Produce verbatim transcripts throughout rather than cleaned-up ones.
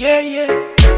Yeah, yeah.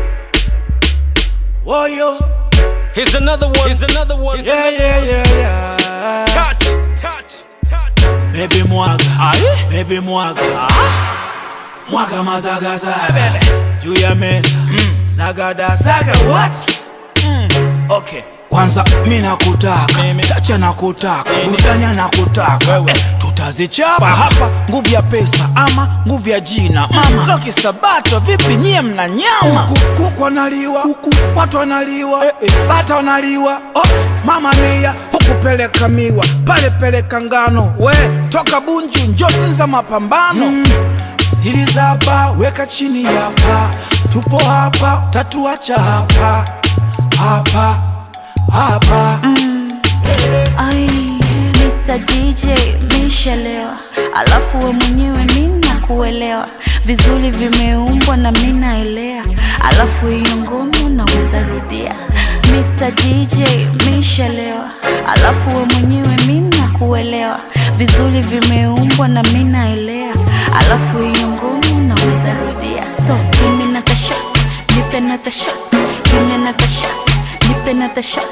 Whoa, yo. Here's another one. Here's another one. Yeah, yeah, yeah, yeah. Touch, touch, touch. Baby mwaga. Aye. Baby mwaga. Ah. Mwaga mazaga zaga. Juu ya meza. Mm. Sagada saga. What? Mm. Okay. Kwanza mimi nakutaka, tacha nakutaka, burudani nakutaka. Eh, tutazichapa hapa, nguvu ya pesa ama nguvu ya jina. Mama, Loki Sabato vipi nyie mna nyama? Kuku kuku wanaliwa, kuku watu wanaliwa, eh, eh, bata wanaliwa. Oh, mama mia huku peleka miwa, pale peleka ngano. We, toka Bunju njoo Sinza mapambano. Mm. Siri za hapa weka chini hapa. Tupo hapa, tatuacha hapa. Hapa hapa. Mm. Ay, mister D J mishalewa, alafu we mwenyewe mimi nakuelewa. Vizuri vimeumbwa na mimi naelea, alafu hiyo ngoma naweza rudia. mister D J mishalewa, alafu we mwenyewe mimi nakuelewa. Vizuri vimeumbwa na mimi naelea, alafu hiyo ngoma naweza rudia. So give me another shot, nipe another shot, give me another shot, nipe another shot.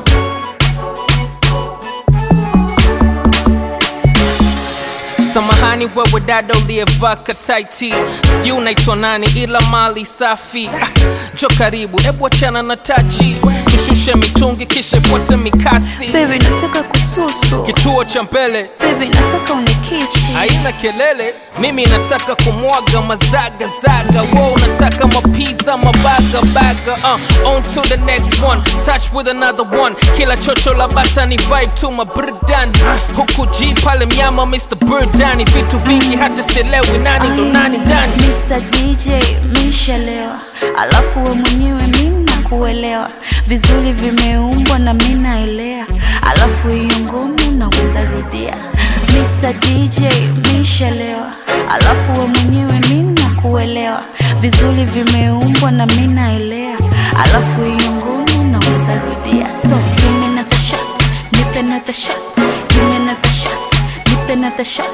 Samahani wewe dada uliyevaa kataiti, sijui unaitwa nani ila mali safi. Jo karibu, ebu achana na tachi, tushushe mitungi kisha ifuate mikasi. Baby nataka kususu, kituo cha mbele. Baby nataka unikisi, haina kelele. Mimi nataka kumwaga mazaga zaga, wow nataka mapizza mabaga baga. Uh, on to the next one, touch with another one. Kila chocho la bata ni vibe to my burdan. Huku G pale mnyama mister Birdani, vitu vingi hata sielewi nani ndo nani ndani. mister D J mishalewa, alafu we mwenyewe mimi nakuelewa. Vizuri vimeumbwa na mimi naelea, alafu hiyo ngoma naweza rudia. mister D J mishalewa, alafu we mwenyewe mimi nakuelewa. Vizuri vimeumbwa na mimi naelea, alafu hiyo ngoma naweza rudia. So give me another shot, nipe another shot, give me another shot, nipe another shot.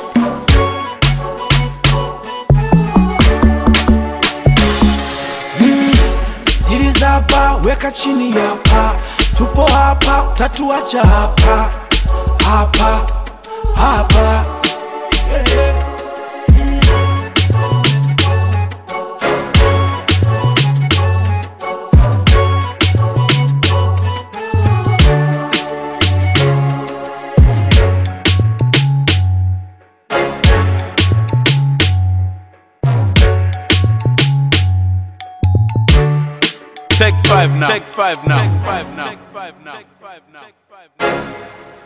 Siri za hapa weka chini hapa. Tupo hapa, tatuacha hapa. Hapa, hapa. Yeah, yeah. Mm. Take five now. Take five now. Take five now. Take five now. Take five now.